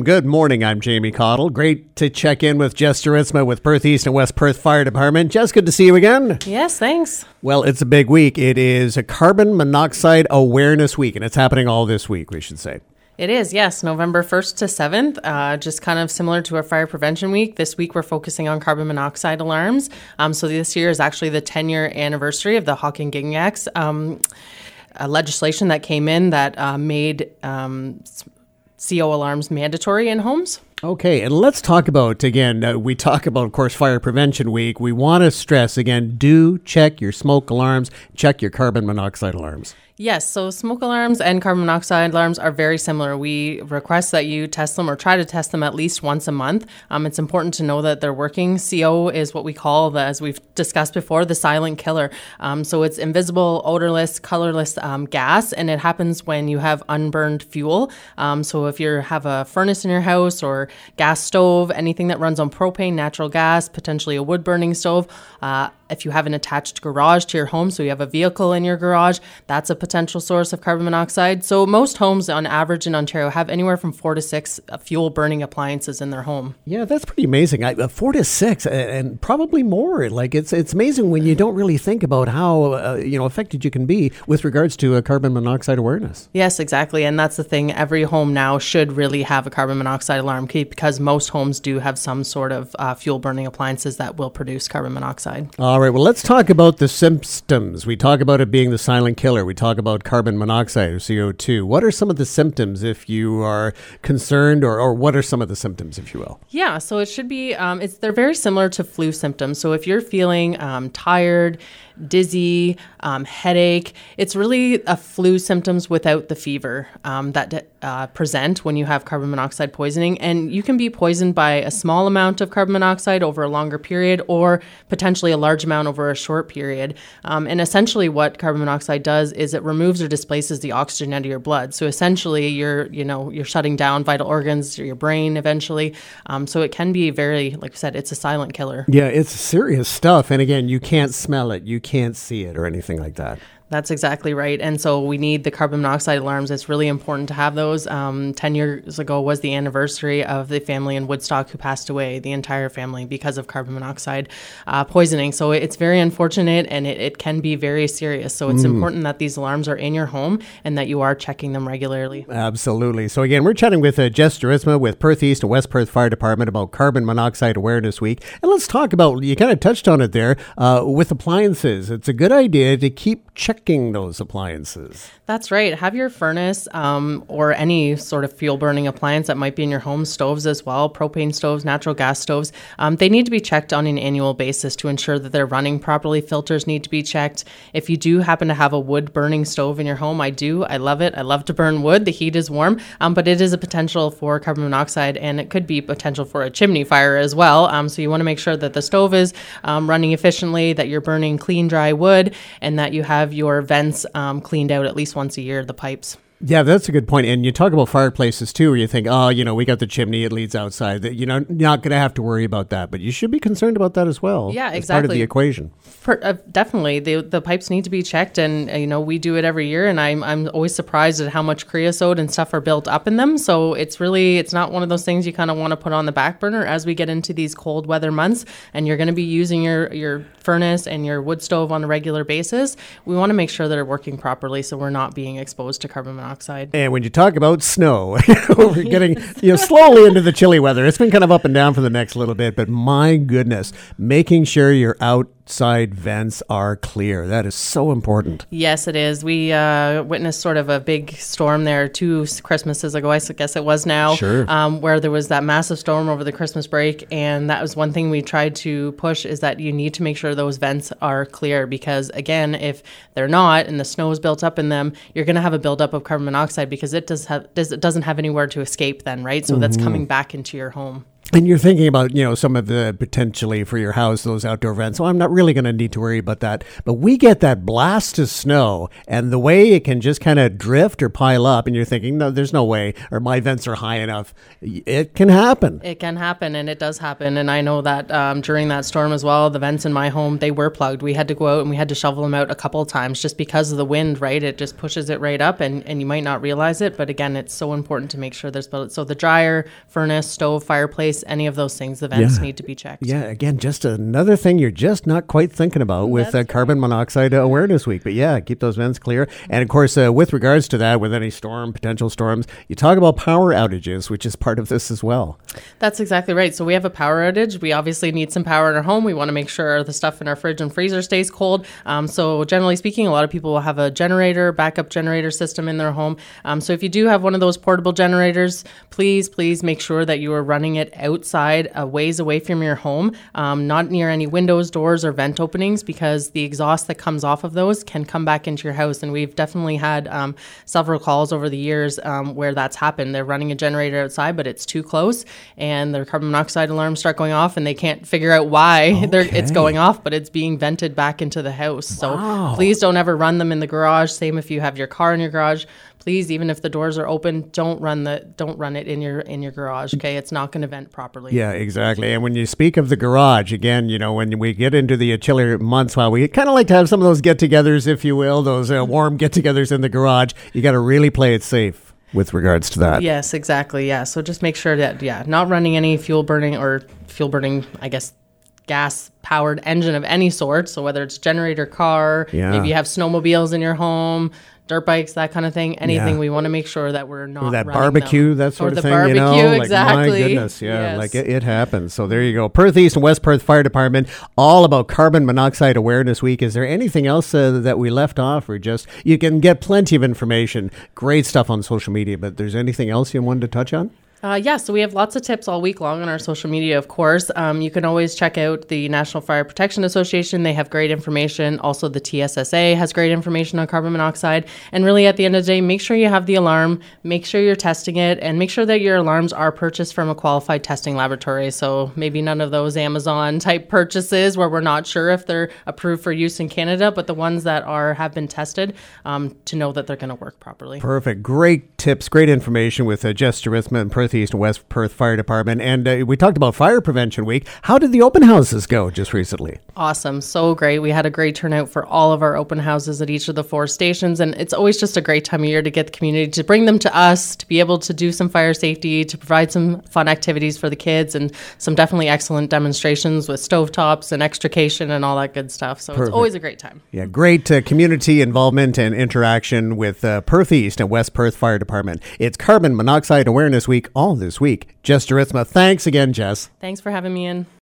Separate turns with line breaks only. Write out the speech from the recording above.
good morning. I'm Jamie Cottle. Great to check in with Jess Turisma with Perth East and West Perth Fire Department. Jess, good to see you again.
Yes, thanks.
Well, it's a big week. It is a Carbon Monoxide Awareness Week, and it's happening all this week, we should say.
It is, yes, November 1st to 7th, just kind of similar to our Fire Prevention Week. This week we're focusing on carbon monoxide alarms. So this year is actually the 10-year anniversary of the Hawking-Gingras legislation that came in that made CO alarms mandatory in homes.
Okay, and let's talk about, again, we talk about, of course, Fire Prevention Week. We want to stress, again, do check your smoke alarms, check your carbon monoxide alarms.
Yes, so smoke alarms and carbon monoxide alarms are very similar. We request that you test them or try to test them at least once a month. It's important to know that they're working. CO is what we call, as we've discussed before, the silent killer. So it's invisible, odorless, colorless gas, and it happens when you have unburned fuel. So if you have a furnace in your house or gas stove, anything that runs on propane, natural gas, potentially a wood burning stove, if you have an attached garage to your home, so you have a vehicle in your garage, that's a potential source of carbon monoxide. So most homes on average in Ontario have anywhere from 4 to 6 fuel burning appliances in their home.
Yeah, that's pretty amazing. 4 to 6 and probably more. Like it's amazing when you don't really think about how affected you can be with regards to carbon monoxide awareness.
Yes, exactly. And that's the thing. Every home now should really have a carbon monoxide alarm key because most homes do have some sort of fuel burning appliances that will produce carbon monoxide.
All right, well, let's talk about the symptoms. We talk about it being the silent killer. We talk about carbon monoxide or CO2. What are some of the symptoms if you are concerned, or what are some of the symptoms, if you will?
Yeah, so it should be, they're very similar to flu symptoms. So if you're feeling tired, dizzy, headache, it's really a flu symptoms without the fever that present when you have carbon monoxide poisoning. And you can be poisoned by a small amount of carbon monoxide over a longer period or potentially a large amount over a short period. And essentially what carbon monoxide does is it removes or displaces the oxygen out of your blood. So essentially you're shutting down vital organs or your brain eventually. So it can be very, like I said, it's a silent killer.
Yeah, it's serious stuff. And again, you can't smell it. You can't see it or anything like that.
That's exactly right. And so we need the carbon monoxide alarms. It's really important to have those. 10 years ago was the anniversary of the family in Woodstock who passed away, the entire family, because of carbon monoxide poisoning. So it's very unfortunate and it can be very serious. So it's important that these alarms are in your home and that you are checking them regularly.
Absolutely. So again, we're chatting with Jess Turisma with Perth East and West Perth Fire Department about Carbon Monoxide Awareness Week. And let's talk about, you kind of touched on it there, with appliances. It's a good idea to keep checking those appliances.
That's right. Have your furnace or any sort of fuel burning appliance that might be in your home, stoves as well, propane stoves, natural gas stoves. They need to be checked on an annual basis to ensure that they're running properly. Filters need to be checked. If you do happen to have a wood burning stove in your home, I love it. I love to burn wood. The heat is warm, but it is a potential for carbon monoxide and it could be potential for a chimney fire as well. So you want to make sure that the stove is running efficiently, that you're burning clean, dry wood, and that you have your vents cleaned out at least once a year, the pipes.
Yeah, that's a good point. And you talk about fireplaces too, where you think, we got the chimney, it leads outside. You're not going to have to worry about that, but you should be concerned about that as well.
Yeah, exactly.
As part of the equation.
Definitely. The pipes need to be checked and, we do it every year and I'm always surprised at how much creosote and stuff are built up in them. So it's not one of those things you kind of want to put on the back burner as we get into these cold weather months and you're going to be using your furnace and your wood stove on a regular basis. We want to make sure that they're working properly so we're not being exposed to carbon monoxide.
And when you talk about snow, we're getting slowly into the chilly weather. It's been kind of up and down for the next little bit, but my goodness, making sure you're outside vents are clear. That is so important.
Yes, it is. We witnessed sort of a big storm there 2 Christmases ago, I guess it was now,
sure.
Where there was that massive storm over the Christmas break. And that was one thing we tried to push is that you need to make sure those vents are clear because, again, if they're not and the snow is built up in them, you're going to have a buildup of carbon monoxide because it doesn't have anywhere to escape then, right? So that's coming back into your home.
And you're thinking about, some of the potentially for your house, those outdoor vents. So I'm not really going to need to worry about that. But we get that blast of snow and the way it can just kind of drift or pile up. And you're thinking, no, there's no way, or my vents are high enough. It can happen.
It can happen, and it does happen. And I know that during that storm as well, the vents in my home, they were plugged. We had to go out and we had to shovel them out a couple of times just because of the wind, right? It just pushes it right up, and you might not realize it. But again, it's so important to make sure there's built. So the dryer, furnace, stove, fireplace, any of those things, the vents need to be checked.
Yeah, again, just another thing you're just not quite thinking about with Carbon Monoxide Awareness Week. But yeah, keep those vents clear. And of course, with regards to that, with any potential storms, you talk about power outages, which is part of this as well.
That's exactly right. So we have a power outage. We obviously need some power in our home. We want to make sure the stuff in our fridge and freezer stays cold. So generally speaking, a lot of people will have a backup generator system in their home. So if you do have one of those portable generators, please make sure that you are running it outside, a ways away from your home, not near any windows, doors, or vent openings, because the exhaust that comes off of those can come back into your house. And we've definitely had several calls over the years where that's happened. They're running a generator outside, but it's too close, and their carbon monoxide alarms start going off, and they can't figure out why it's going off, but it's being vented back into the house.
Wow.
So please don't ever run them in the garage. Same if you have your car in your garage. Please, even if the doors are open, don't run it in your garage. Okay, it's not going to vent properly.
Yeah, exactly. And when you speak of the garage, again, when we get into the chillier months, we kind of like to have some of those get-togethers, if you will, those warm get-togethers in the garage. You got to really play it safe with regards to that.
Yes, exactly. Yeah. So just make sure that not running any fuel burning, I guess, gas-powered engine of any sort. So whether it's generator, car, maybe you have snowmobiles in your home, dirt bikes, that kind of thing, anything, we want to make sure that we're not
or that
running
barbecue,
them.
that sort
or
of
the
thing.
Barbecue,
Like,
exactly.
my goodness, like it happens. So there you go. Perth East and West Perth Fire Department, all about Carbon Monoxide Awareness Week. Is there anything else that we left off, or just you can get plenty of information, great stuff on social media? But there's anything else you wanted to touch on?
So we have lots of tips all week long on our social media, of course. You can always check out the National Fire Protection Association. They have great information. Also, the TSSA has great information on carbon monoxide. And really, at the end of the day, make sure you have the alarm, make sure you're testing it, and make sure that your alarms are purchased from a qualified testing laboratory. So maybe none of those Amazon-type purchases where we're not sure if they're approved for use in Canada, but the ones that have been tested to know that they're going to work properly.
Perfect. Great tips, great information with Jess Turisma and Perth East and West Perth Fire Department. And we talked about Fire Prevention Week. How did the open houses go just recently?
Awesome. So great. We had a great turnout for all of our open houses at each of the 4 stations. And it's always just a great time of year to get the community to bring them to us, to be able to do some fire safety, to provide some fun activities for the kids, and some definitely excellent demonstrations with stovetops and extrication and all that good stuff. So It's always a great time.
Yeah, great community involvement and interaction with Perth East and West Perth Fire Department. It's Carbon Monoxide Awareness Week all this week. Jess Turisma, thanks again, Jess.
Thanks for having me in.